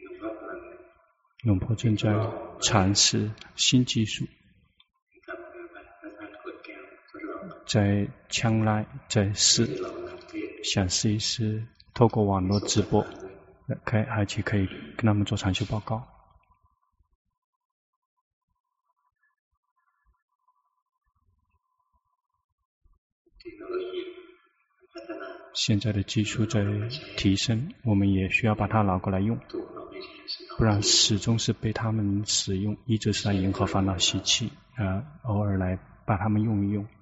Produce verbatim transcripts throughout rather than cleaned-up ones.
龙婆正在阐释新技术，在将来在试，想试一试透过网络直播，可以而且可以跟他们做禅修报告。现在的技术在提升，我们也需要把它拿过来用，不然始终是被他们使用，一直是来迎合烦恼习气，啊，偶尔来把他们用一用。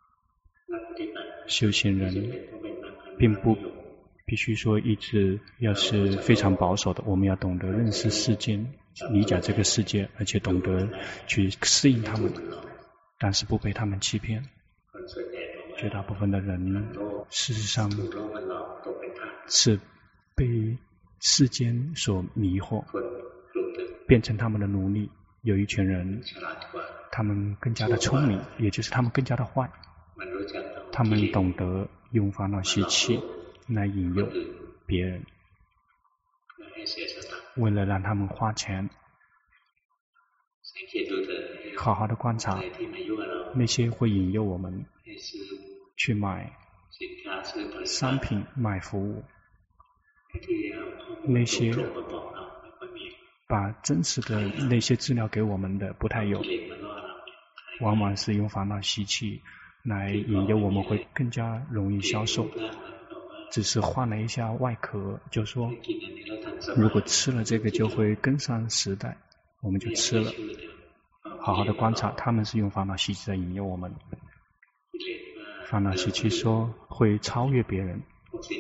修行人并不必须说一直要是非常保守的，我们要懂得认识世间，理解这个世界，而且懂得去适应他们，但是不被他们欺骗。绝大部分的人事实上是被世间所迷惑，变成他们的奴隶。有一群人他们更加的聪明，也就是他们更加的坏，他们懂得用烦恼习气来引诱别人，为了让他们花钱。好好的观察那些会引诱我们去买商品、买服务，那些把真实的那些资料给我们的不太有，往往是用烦恼习气来引诱我们，会更加容易销售。只是换了一下外壳，就说如果吃了这个就会跟上时代，我们就吃了。好好的观察，他们是用烦恼习气在引诱我们。烦恼习气说会超越别人，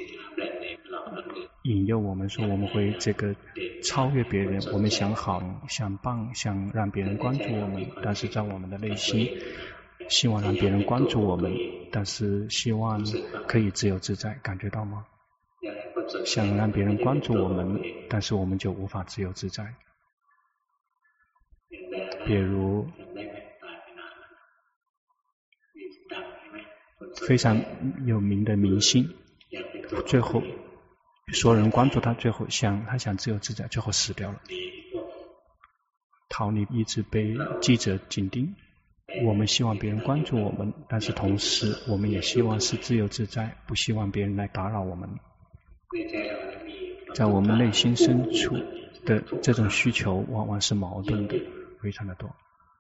引诱我们说我们会这个超越别人，我们想好想棒想让别人关注我们，但是在我们的内心希望让别人关注我们，但是希望可以自由自在，感觉到吗？想让别人关注我们，但是我们就无法自由自在。比如非常有名的明星，最后所有人关注他，最后想他想自由自在，最后死掉了，逃离一直被记者紧盯。我们希望别人关注我们，但是同时我们也希望是自由自在，不希望别人来打扰我们。在我们内心深处的这种需求往往是矛盾的，非常的多，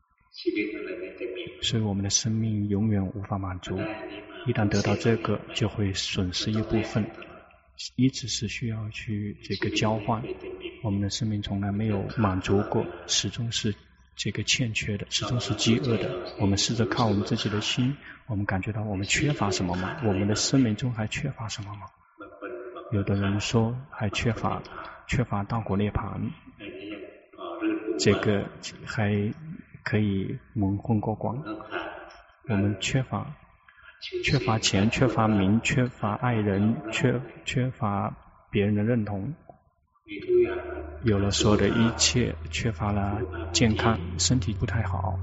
所以我们的生命永远无法满足。一旦得到这个，就会损失一部分，一直是需要去这个交换。我们的生命从来没有满足过，始终是这个欠缺的，始终是饥饿的。我们试着靠我们自己的心，我们感觉到我们缺乏什么吗？我们的生命中还缺乏什么吗？有的人说还缺乏缺乏道果涅槃，这个还可以蒙混过关。我们缺乏缺乏钱，缺乏名，缺乏爱人，缺缺乏别人的认同，有了所有的一切，缺乏了健康，身体不太好。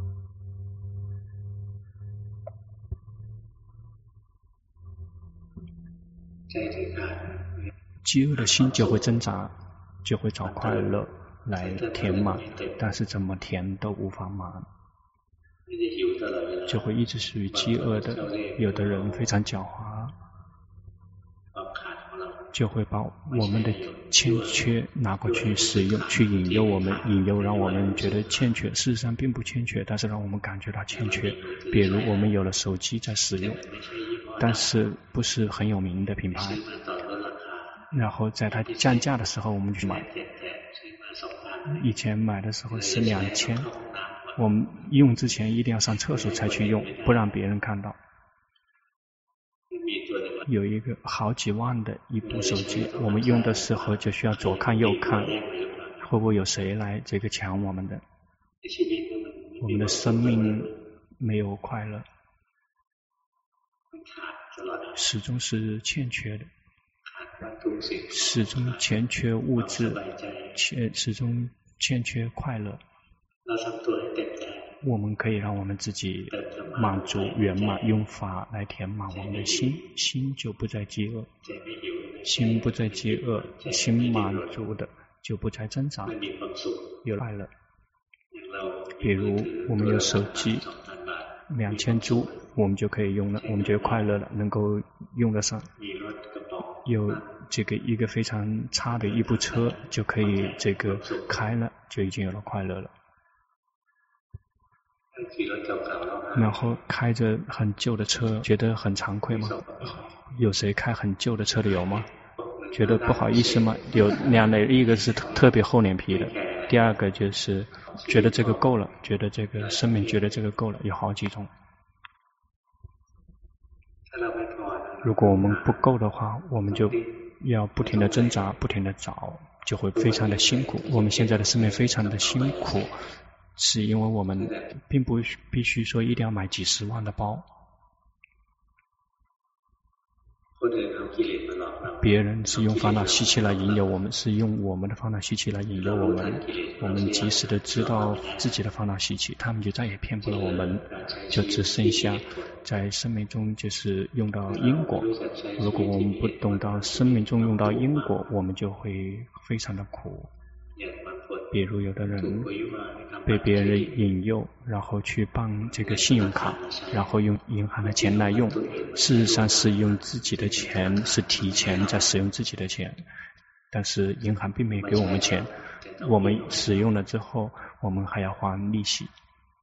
饥饿的心就会挣扎，就会找快乐来填满，但是怎么填都无法满，就会一直属于饥饿的。有的人非常狡猾，就会把我们的欠缺拿过去使用，去引诱我们，引诱让我们觉得欠缺，事实上并不欠缺，但是让我们感觉到欠缺。比如我们有了手机在使用，但是不是很有名的品牌，然后在它降价的时候我们去买，以前买的时候是两千，我们用之前一定要上厕所才去用，不让别人看到。有一个好几万的一部手机，我们用的时候就需要左看右看，会不会有谁来这个抢我们的？我们的生命没有快乐，始终是欠缺的，始终欠缺物质，欠始终欠缺快乐。我们可以让我们自己满足圆满，用法来填满我们的心，心就不再饥饿，心不再饥饿，心满足的， 就不再挣扎，有快乐。比如我们有手机两千铢，我们就可以用了，我们就快乐了，能够用得上。有这个一个非常差的一部车就可以这个开了，就已经有了快乐了。然后开着很旧的车觉得很惭愧吗？有谁开很旧的车的有吗？觉得不好意思吗？有两类，一个是特别厚脸皮的，第二个就是觉得这个够了，觉得这个生命觉得这个够了，有好几种。如果我们不够的话，我们就要不停的挣扎，不停的找，就会非常的辛苦。我们现在的生命非常的辛苦，是因为我们并不必须说一定要买几十万的包。别人是用烦恼习气来引诱我们，是用我们的烦恼习气来引诱我们。我们及时的知道自己的烦恼习气，他们就再也骗不了我们，就只剩下在生命中就是用到因果。如果我们不懂到生命中用到因果，我们就会非常的苦。比如有的人被别人引诱，然后去办这个信用卡，然后用银行的钱来用，事实上是用自己的钱，是提前在使用自己的钱，但是银行并没有给我们钱，我们使用了之后我们还要还利息，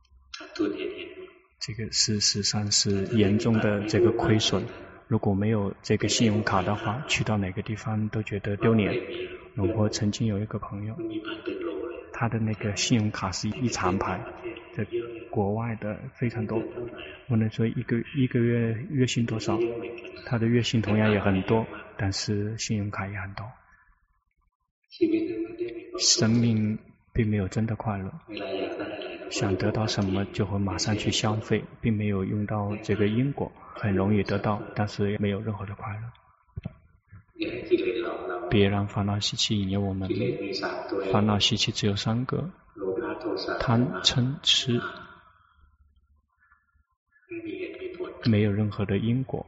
这个事实上是严重的这个亏损。如果没有这个信用卡的话，去到哪个地方都觉得丢脸。我曾经有一个朋友，他的那个信用卡是一长排，在国外的非常多。我能说一个一个月月薪多少？他的月薪同样也很多，但是信用卡也很多。生命并没有真的快乐，想得到什么就会马上去消费，并没有用到这个因果，很容易得到，但是没有任何的快乐。别让烦恼习气引诱我们，烦恼习气只有三个：贪、嗔、痴，没有任何的因果。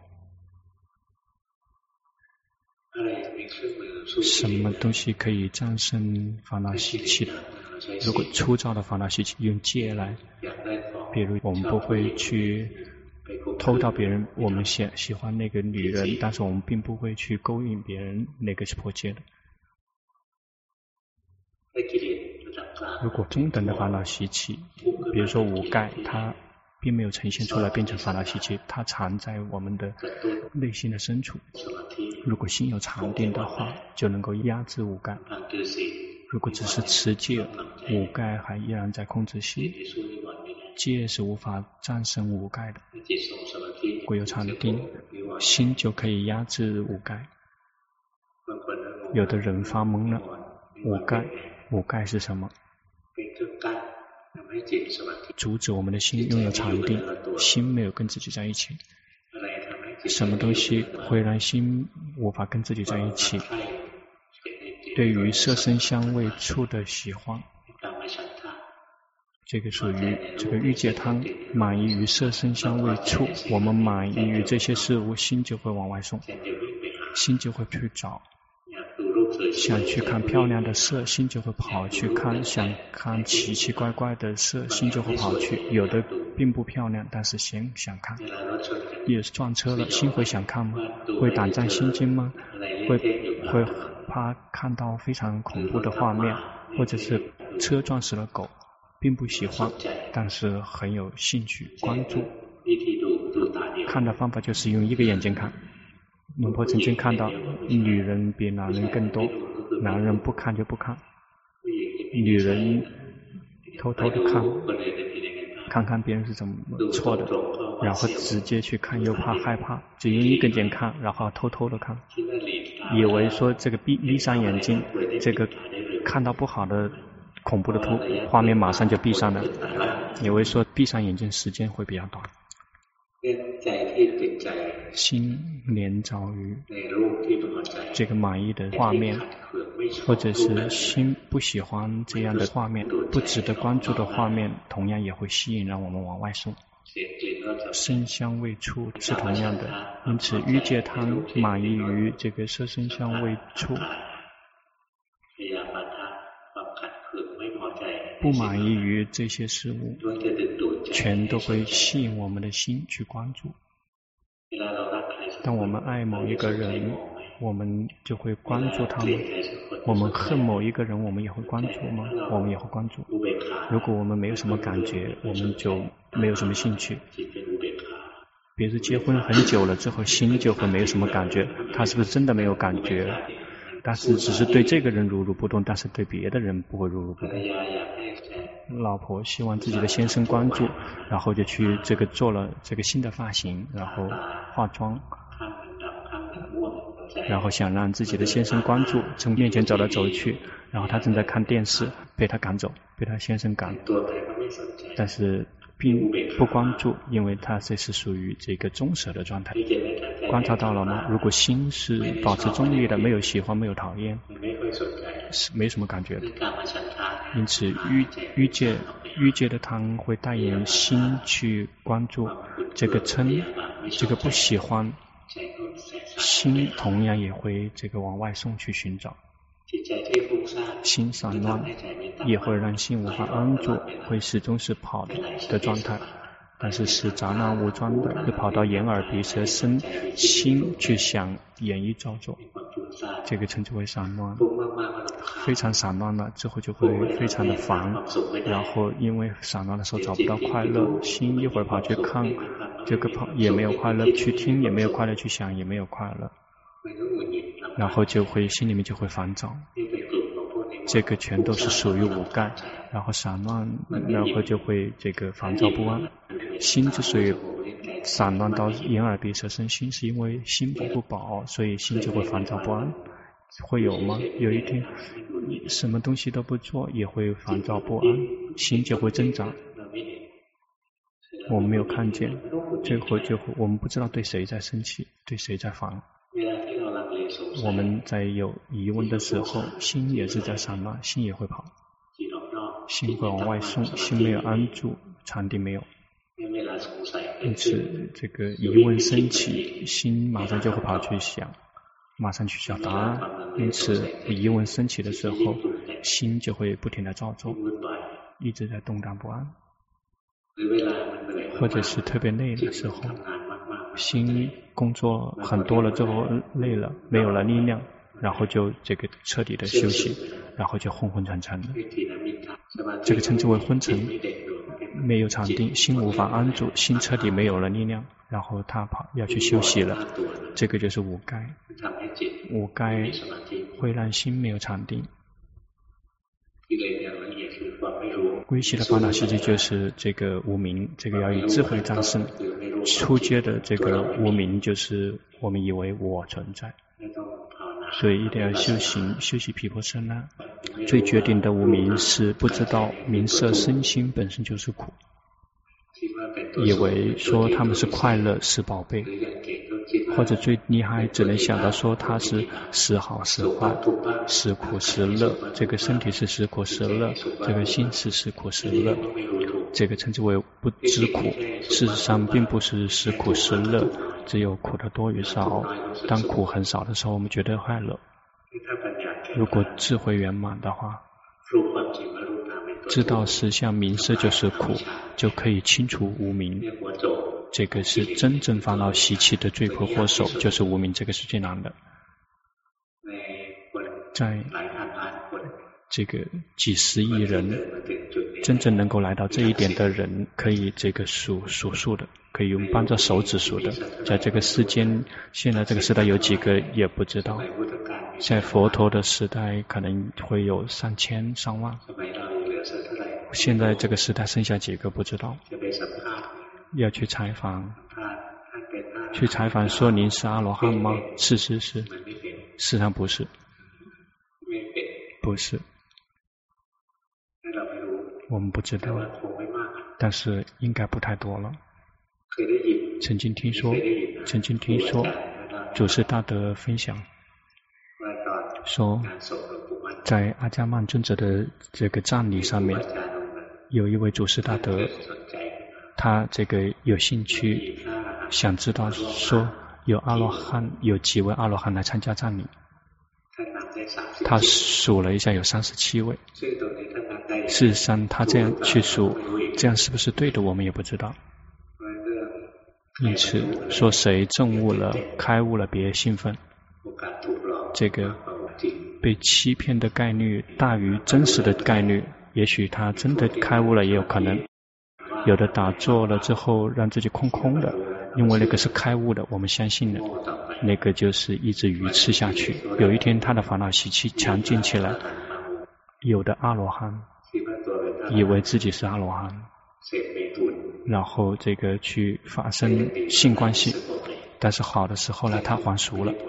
什么东西可以战胜烦恼习气的？如果粗糙的烦恼习气用戒来，比如我们不会去偷到别人，我们喜喜欢那个女人，但是我们并不会去勾引别人，那个是破戒的。如果中等的烦恼习气，比如说五盖，它并没有呈现出来变成烦恼习气，它藏在我们的内心的深处。如果心有禅定的话，就能够压制五盖。如果只是持戒，五盖还依然在控制心，戒是无法战胜五盖的。如果有禅定，心就可以压制五盖。有的人发懵了，五盖，五盖是什么？阻止我们的心拥有禅定，心没有跟自己在一起。什么东西会让心无法跟自己在一起？对于色声香味触的喜欢，这个属于这个欲界贪，满意于色声香味触，我们满意于这些事物，心就会往外送，心就会去找。想去看漂亮的色，心就会跑去看；想看奇奇怪怪的色，心就会跑去。有的并不漂亮，但是心想看。也是撞车了，心会想看吗？会胆战心惊吗？会会怕看到非常恐怖的画面，或者是车撞死了狗，并不喜欢，但是很有兴趣关注。看的方法就是用一个眼睛看。龙婆曾经看到女人比男人更多，男人不看就不看，女人偷偷的看，看看别人是怎么错的，然后直接去看，又怕害怕，只用一根眼看，然后偷偷的看，以为说这个闭闭上眼睛，这个看到不好的恐怖的图画面马上就闭上了，以为说闭上眼睛时间会比较短。心连着于这个满意的画面，或者是心不喜欢这样的画面，不值得关注的画面，同样也会吸引让我们往外送。声香味触是同样的，因此欲界贪满意于这个色声香味触， 不满意于这些事物，全都会吸引我们的心去关注。当我们爱某一个人，我们就会关注他们；我们恨某一个人，我们也会关注吗？我们也会关注。如果我们没有什么感觉，我们就没有什么兴趣。比如结婚很久了之后，心就会没有什么感觉，他是不是真的没有感觉？但是只是对这个人如如不动，但是对别的人不会如如不动。老婆希望自己的先生关注，然后就去这个做了这个新的发型，然后化妆，然后想让自己的先生关注，从面前走来走去，然后他正在看电视，被他赶走，被他先生赶，但是并不关注，因为他这是属于这个中舍的状态。观察到了吗？如果心是保持中立的，没有喜欢，没有讨厌，是没什么感觉的。因此欲欲界欲界的汤会带引心去关注这个嗔，这个不喜欢，心同样也会这个往外送去寻找。心散乱也会让心无法安住，会始终是跑的的状态，但是是杂乱无章的，就跑到眼耳鼻舌身心去想演绎造作，这个称之为散乱。非常散乱了之后就会非常的烦，然后因为散乱的时候找不到快乐，心一会儿跑去看这个跑也没有快乐，去听也没有快乐，去想也没有快乐，然后就会心里面就会烦躁。这个全都是属于五盖，然后散乱，然后就会这个烦躁不安。心之所以散乱到眼耳鼻舌身心，是因为心不不饱，所以心就会烦躁不安。会有吗？有一天什么东西都不做也会烦躁不安，心就会增长。我们没有看见，最后就会我们不知道对谁在生气，对谁在烦。我们在有疑问的时候，心也是在散乱，心也会跑，心会往外送，心没有安住，禅定没有。因此这个疑问升起，心马上就会跑去想，马上去找答案。因此疑问升起的时候，心就会不停地造作，一直在动荡不安。或者是特别累的时候，心工作很多了之后累了，没有了力量，然后就这个彻底的休息，然后就昏昏沉沉的，这个称之为昏沉，没有禅定，心无法安住，心彻底没有了力量，然后他跑要去休息了，这个就是五盖。五盖会让心没有禅定。归习的烦恼习气就是这个无明，这个要以智慧战胜。初阶的这个无明就是我们以为我存在，所以一定要修行，修习毗婆舍那。最决定的无明是不知道名色身心本身就是苦，以为说他们是快乐是宝贝，或者最厉害只能想到说它是时好时坏，时苦时乐，这个身体是时苦时乐，这个心是时苦时乐，这个称之为不知苦。事实上并不是时苦时乐，只有苦的多与少。当苦很少的时候，我们觉得快乐。如果智慧圆满的话，知道实相名色就是苦，就可以清除无明。这个是真正烦恼习气的罪魁祸首，就是无明，这个是最难的。在这个几十亿人真正能够来到这一点的人，可以这个数数数的，可以用扳着手指数的。在这个世间，现在这个时代有几个也不知道，在佛陀的时代可能会有上千上万，现在这个时代剩下几个不知道。要去采访，去采访说您是阿罗汉吗？是是是，事实上不是，不是，我们不知道，但是应该不太多了。曾经听说，曾经听说，祖师大德分享说，在阿伽曼尊者的这个葬礼上面，有一位祖师大德，他这个有兴趣想知道说有阿罗汉有几位阿罗汉来参加葬礼，他数了一下有三十七位， 事实上，他这样去数，这样是不是对的，我们也不知道。因此，说谁证悟了、开悟了，别兴奋。这个被欺骗的概率大于真实的概率。也许他真的开悟了，也有可能。有的打坐了之后，让自己空空的，因为那个是开悟的，我们相信的。那个就是一直愚痴下去。有一天，他的烦恼习气强劲起来。有的阿罗汉以为自己是阿罗汉，然后这个去发生性关系，但是好的时候呢，他还俗了。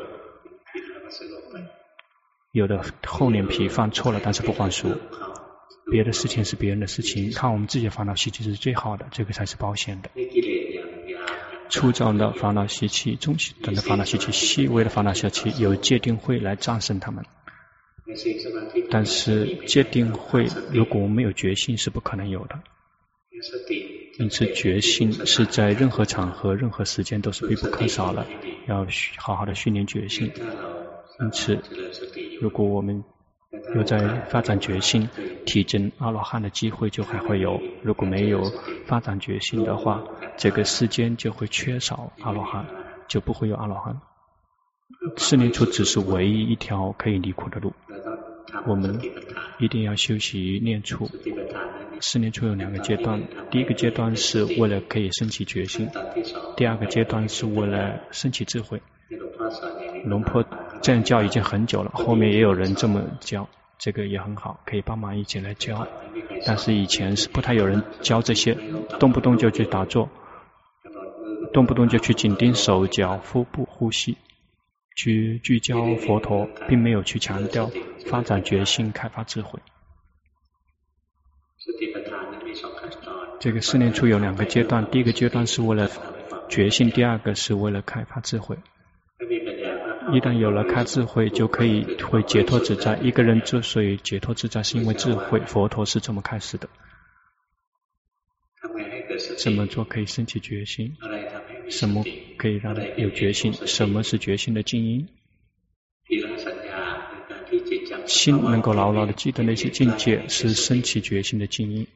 有的厚脸皮犯错了，但是不还俗。别的事情是别人的事情，看我们自己的烦恼习气是最好的，这个才是保险的。粗糙的烦恼习气、中等的烦恼习气、细微的烦恼习气，有戒定慧来战胜他们。但是戒定慧如果没有决心是不可能有的。因此决心是在任何场合、任何时间都是必不可少的，要好好的训练决心。因此，如果我们有在发展决心，体证阿罗汉的机会就还会有。如果没有发展决心的话，这个世间就会缺少阿罗汉，就不会有阿罗汉。四念处只是唯一一条可以离苦的路，我们一定要修习念处。四念处有两个阶段，第一个阶段是为了可以升起决心，第二个阶段是为了升起智慧。龙婆这样教已经很久了，后面也有人这么教，这个也很好，可以帮忙一起来教。但是以前是不太有人教这些，动不动就去打坐，动不动就去紧盯手脚腹部呼吸，去聚焦佛陀，并没有去强调发展决心、开发智慧。这个四念处有两个阶段，第一个阶段是为了决心，第二个是为了开发智慧。一旦有了开智慧，就可以会解脱自在。一个人之所以解脱自在，是因为智慧。佛陀是这么开始的。怎么做可以升起决心？什么可以让人有决心？什么是决心的静音？心能够牢牢的记得那些境界，是升起决心的静音。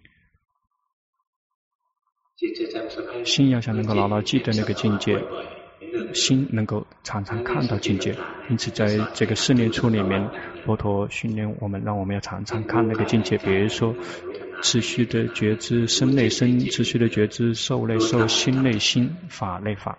心要想能够牢牢记得那个境界，心能够常常看到境界。因此在这个四念处里面，佛陀训练我们，让我们要常常看那个境界。比如说持续的觉知身内身，持续的觉知受内受，心内心，法内法。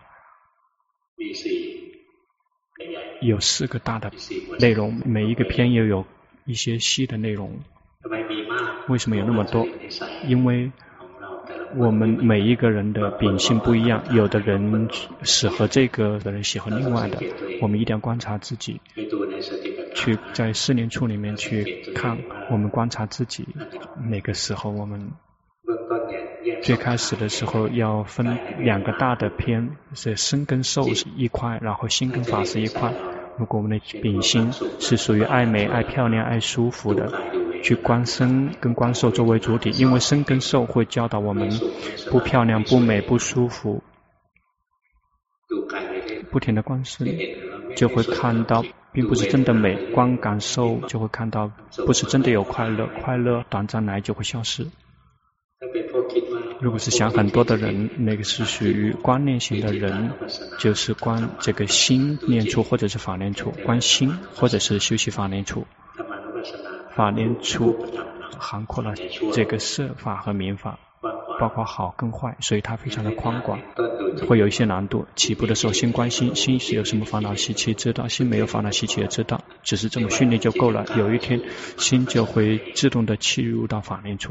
有四个大的内容，每一个篇又有一些细的内容。为什么有那么多？因为我们每一个人的秉性不一样，有的人适合这个，有的人喜欢另外的。我们一定要观察自己，去在四念处里面去看，我们观察自己哪个时候我们最开始的时候要分两个大的篇，是身跟受是一块，然后心跟法是一块。如果我们的秉性是属于爱美、爱漂亮、爱舒服的，去观身跟观受作为主体，因为身跟受会教导我们不漂亮、不美、不舒服，不停的观身就会看到并不是真的美，观感受就会看到不是真的有快乐，快乐短暂来就会消失。如果是想很多的人，那个是属于观念型的人，就是观这个心念处或者是法念处，观心或者是修习法念处。法念处涵括了这个色法和名法，包括好跟坏，所以它非常的宽广，会有一些难度。起步的时候先观心，心是有什么烦恼习气知道，心没有烦恼习气也知道，只是这么训练就够了。有一天心就会自动的契入到法念处。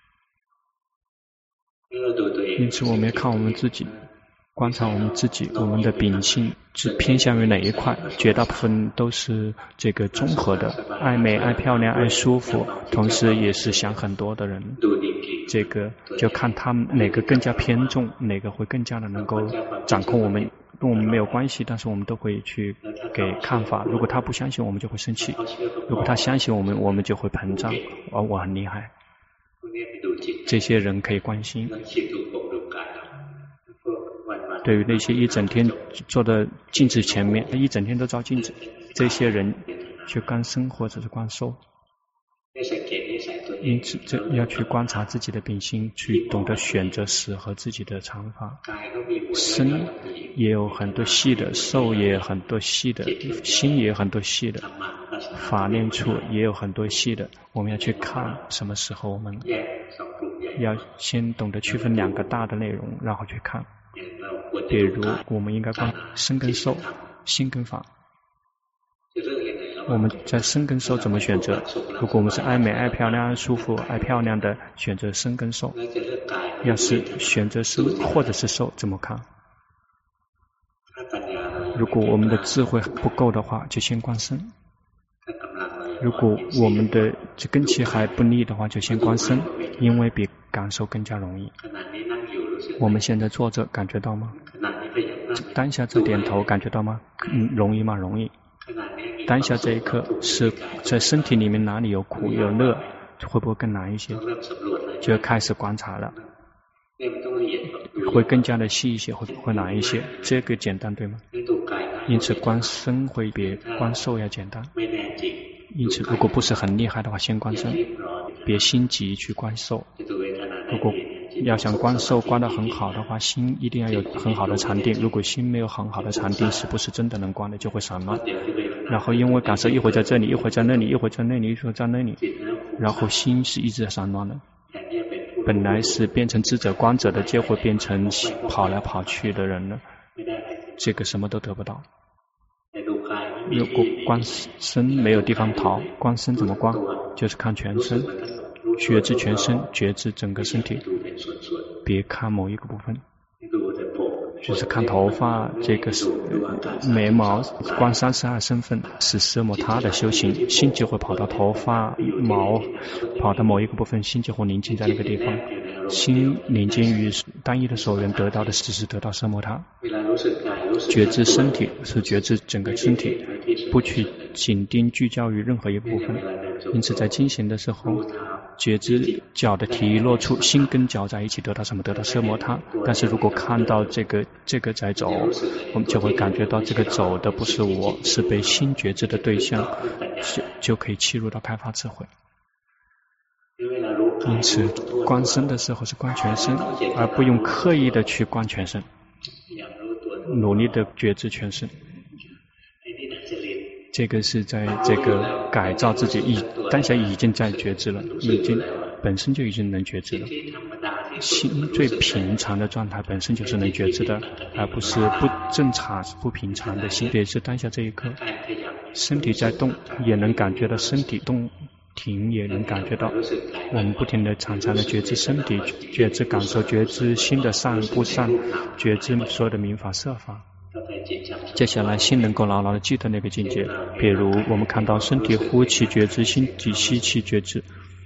因此我们要看我们自己，观察我们自己，我们的秉性是偏向于哪一块。绝大部分都是这个综合的，爱美、爱漂亮、爱舒服，同时也是想很多的人。这个就看他们哪个更加偏重，哪个会更加的能够掌控我们，跟我们没有关系，但是我们都会去给看法。如果他不相信我们就会生气，如果他相信我们，我们就会膨胀，而我很厉害。这些人可以关心。对于那些一整天坐在镜子前面，一整天都照镜子，这些人去观身或者是观受， 因此这要去观察自己的秉性，去懂得选择适合自己的长法。身也有很多细的，受也有很多细的，心也有很多细的，法念处也有很多细的。我们要去看什么时候我们要先懂得区分两个大的内容，然后去看。比如我们应该观身跟受，心跟法。我们在身跟受怎么选择？如果我们是爱美、爱漂亮、爱舒服、爱漂亮的，选择身跟受；要是选择身或者是受，怎么看？如果我们的智慧不够的话，就先观身；如果我们的根器还不利的话，就先观身，因为比感受更加容易。我们现在坐着感觉到吗？当下这点头感觉到吗？嗯，容易吗？容易。当下这一刻是在身体里面哪里有苦有乐，会不会更难一些？就要开始观察了，会更加的细一些，会会难一些。这个简单对吗？因此观身会比观受要简单。因此如果不是很厉害的话，先观身，别心急去观受。如果要想观受观得很好的话，心一定要有很好的禅定。如果心没有很好的禅定，是不是真的能观的，就会散乱。然后因为感受一会在这里，一会在那里，一会在那里，一会在那里，然后心是一直在散乱的。本来是变成智者观者的，结果变成跑来跑去的人了，这个什么都得不到。如果观身没有地方逃，观身怎么观？就是看全身，觉知全身，觉知整个身体，别看某一个部分。就是看头发，这个是眉毛，观三十二身份是奢摩他的修行，心就会跑到头发毛，跑到某一个部分，心就会宁静在那个地方。心宁静于单一的所缘，得到的只是得到奢摩他。觉知身体是觉知整个身体，不去紧盯聚焦于任何一个部分。因此在进行的时候，觉知脚的体落处，心跟脚在一起，得到什么？得到奢摩他。但是如果看到这个这个在走，我们就会感觉到这个走的不是我，是被心觉知的对象，就就可以切入到开发智慧。因此观身的时候是观全身，而不用刻意的去观全身，努力的觉知全身。这个是在这个改造自己，已当下已经在觉知了，已经本身就已经能觉知了。心最平常的状态本身就是能觉知的，而不是不正常不平常的心。也是当下这一刻，身体在动也能感觉到身体动，停也能感觉到。我们不停的常常的觉知身体，觉知感受，觉知心的善不善，觉知所有的民法色法。接下来心能够牢牢的记得那个境界，比如我们看到身体呼气觉知，心体吸气觉知。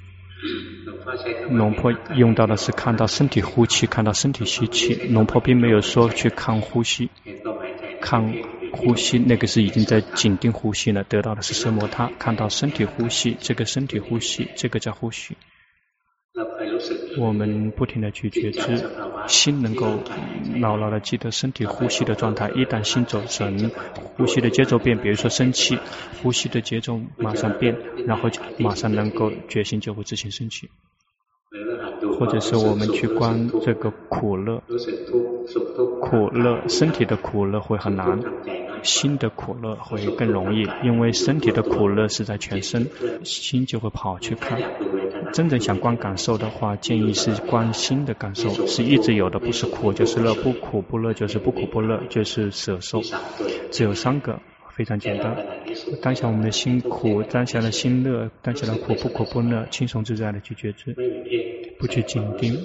龙婆用到的是看到身体呼气，看到身体吸气。龙婆并没有说去看呼吸，看呼吸那个是已经在紧盯呼吸了，得到的是奢摩他。看到身体呼吸，这个身体呼吸，这个叫呼吸。我们不停的去觉知，心能够牢牢的记得身体呼吸的状态。一旦心走神，呼吸的节奏变，比如说生气，呼吸的节奏马上变，然后马上能够决心就会自行生气。或者是我们去观这个苦乐，苦乐身体的苦乐会很难，心的苦乐会更容易，因为身体的苦乐是在全身，心就会跑去看。真正想观感受的话，建议是观心的感受，是一直有的，不是苦就是乐，不苦不乐就是不苦不乐，就是舍受，只有三个，非常简单。当下我们的心苦，当下的心乐，当下的苦不苦不乐，轻松自在的去觉知，不去紧盯。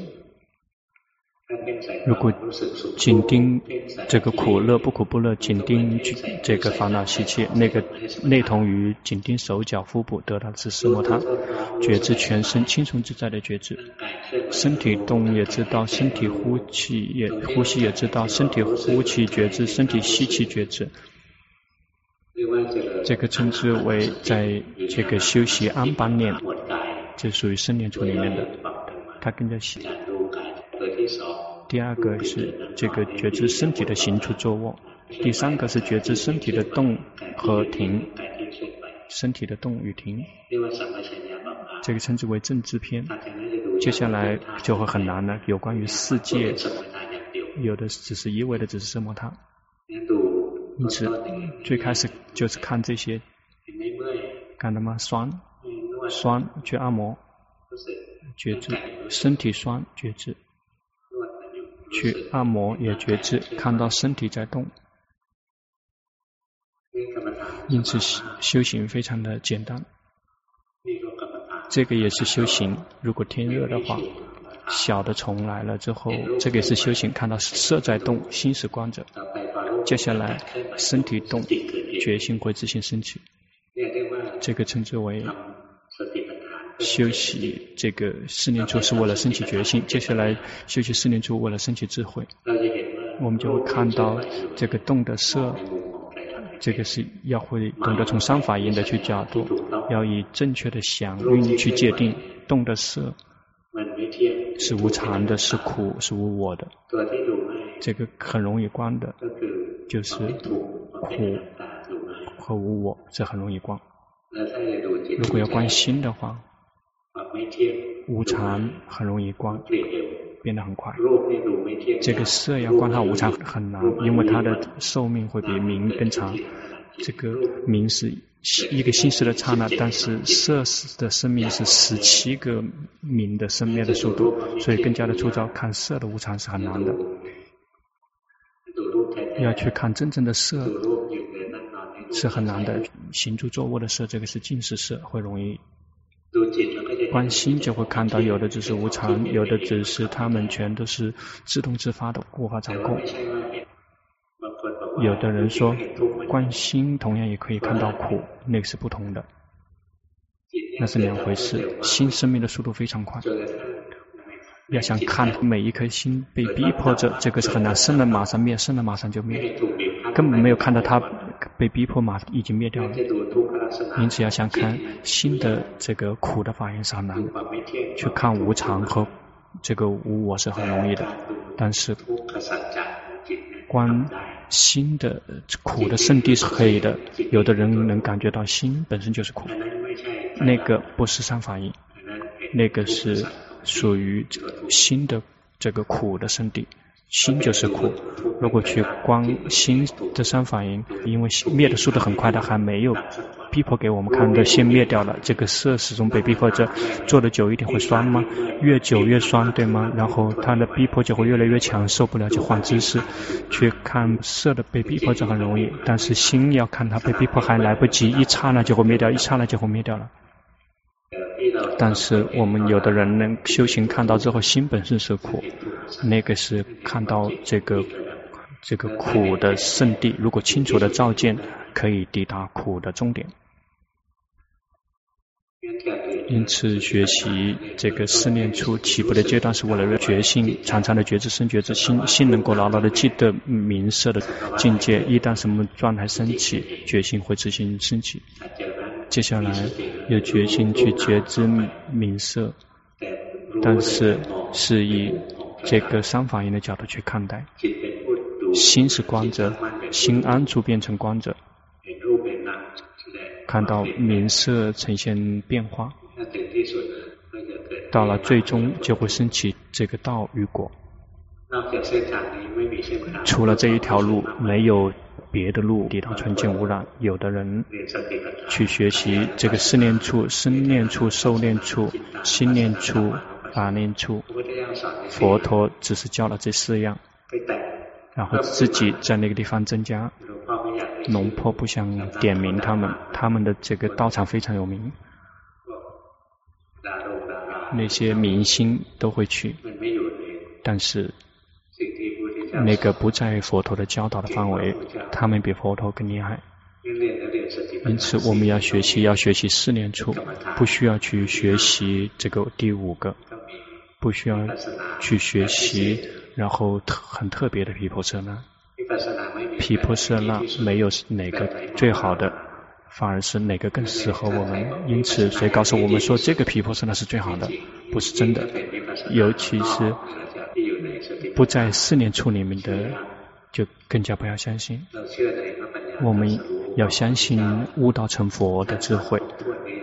如果紧盯这个苦乐不苦不乐，紧盯这个烦恼习气，那个类同于紧盯手脚腹部，得到的是奢摩他。觉知全身，轻松自在的觉知，身体动也知道，身体呼气也呼吸也知道，身体呼气觉知，身体吸气觉知。这个称之为在这个修习安般念，这属于身念处里面的，它更加细。第二个是这个觉知身体的行处坐卧，第三个是觉知身体的动和停，身体的动与停。 这个称之为政治篇。接下来就会很难了，有关于世界，有的只是一味的只是奢摩他。因此最开始就是看这些，看到吗？酸酸去按摩觉知，身体酸觉知，去按摩也觉知，看到身体在动。因此修行非常的简单，这个也是修行。如果天热的话，小的虫来了之后，这个也是修行，看到色在动，心是观者。接下来身体动，觉性会自行升起，这个称之为修习。这个四念处是为了升起觉性，接下来修习四念处为了升起智慧。我们就会看到这个动的色，这个是要会懂得从三法印的去角度，要以正确的想运去界定动的色是无常的，是苦，是无我的。这个很容易观的就是苦和无我，这很容易观。如果要观心的话，无常很容易观，变得很快。这个色要观它无常很难，因为它的寿命会比名更长。这个名是一个心识的刹那，但是色的生命是十七个名的生灭的速度，所以更加的粗糙。看色的无常是很难的，要去看真正的色是很难的。行住坐卧的色，这个是净识色，会容易。观心就会看到，有的只是无常，有的只是他们全都是自动自发的，无法掌控。有的人说观心同样也可以看到苦，那个是不同的，那是两回事。心生命的速度非常快，要想看每一颗心被逼迫着，这个是很难，生了马上灭，生了马上就灭，根本没有看到它被逼迫马已经灭掉了。因此要想看心的这个苦的法源是很难的，去看无常和这个无我是很容易的，但是观心的苦的圣地是可以的。有的人能感觉到心本身就是苦，那个不是三法印，那个是属于心的这个苦的圣地，心就是苦。如果去观心的三法印，因为灭的速度很快的，还没有逼迫给我们看的先灭掉了，这个色始终被逼迫着，做的久一点会酸吗？越久越酸，对吗？然后它的逼迫就会越来越强，受不了就换姿势。去看色的被逼迫着很容易，但是心要看它被逼迫还来不及，一刹那就会灭掉，一刹那就会灭掉了。但是我们有的人能修行看到之后，心本身是苦，那个是看到这个这个苦的圣地。如果清楚的照见，可以抵达苦的终点。因此学习这个四念处起步的阶段是为了觉性，常常的觉知生觉知心，心能够牢牢的记得明色的境界。一旦什么状态升起，觉性会自行升起。接下来有决心去觉知明色，但是是以这个三法印的角度去看待。心是观者，心安住变成观者，看到明色呈现变化，到了最终就会升起这个道与果。除了这一条路，没有别的路抵达纯净无染。有的人去学习这个四念处、身念处、受念处、心念处、法念处，佛陀只是教了这四样，然后自己在那个地方增加。龙婆不想点名他们，他们的这个道场非常有名，那些明星都会去，但是那个不在佛陀的教导的范围，他们比佛陀更厉害。因此我们要学习要学习四念处，不需要去学习这个第五个，不需要去学习然后特很特别的毗婆舍那。毗婆舍那没有哪个最好的，反而是哪个更适合我们。因此谁告诉我们说这个毗婆舍那是最好的，不是真的。尤其是不在四念处里面的，就更加不要相信。我们要相信悟道成佛的智慧，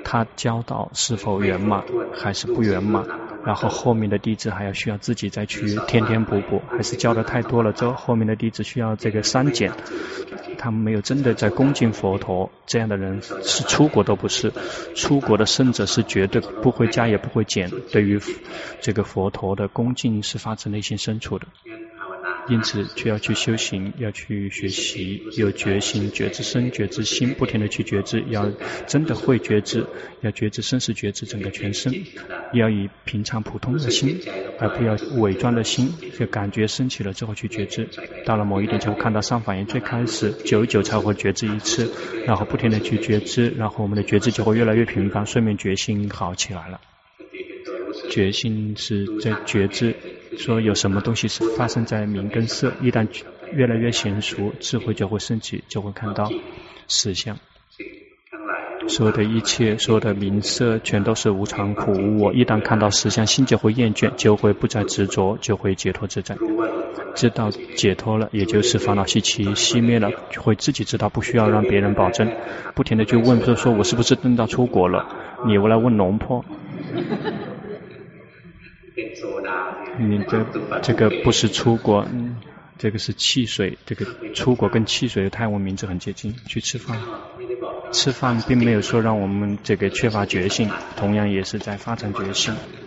他教导是否圆满还是不圆满，然后后面的弟子还要需要自己再去添添补补，还是教的太多了之后后面的弟子需要这个删减，他们没有真的在恭敬佛陀，这样的人是出国都不是，出国的圣者是绝对不会加也不会减，对于这个佛陀的恭敬是发自内心深处的。因此就要去修行，要去学习，有决心，觉知身觉知心，不停地去觉知，要真的会觉知，要觉知生死觉知整个全身，要以平常普通的心，而不要伪装的心，就感觉升起了之后去觉知，到了某一点就会看到上反应，最开始久久才会觉知一次，然后不停地去觉知，然后我们的觉知就会越来越频繁，睡眠觉性好起来了。觉性是在觉知说有什么东西是发生在名跟色，一旦越来越娴熟，智慧就会升起，就会看到实相。所有的一切，所有的名色全都是无常苦无我，一旦看到实相，心就会厌倦，就会不再执着，就会解脱自在。知道解脱了，也就是烦恼习气熄灭了，会自己知道，不需要让别人保证，不停地去问说说我是不是真的出国了，你来问龙婆，你这这个不是出国，嗯，这个是汽水，这个出国跟汽水的泰文名字很接近。去吃饭，吃饭并没有说让我们这个缺乏觉性，同样也是在发展觉性。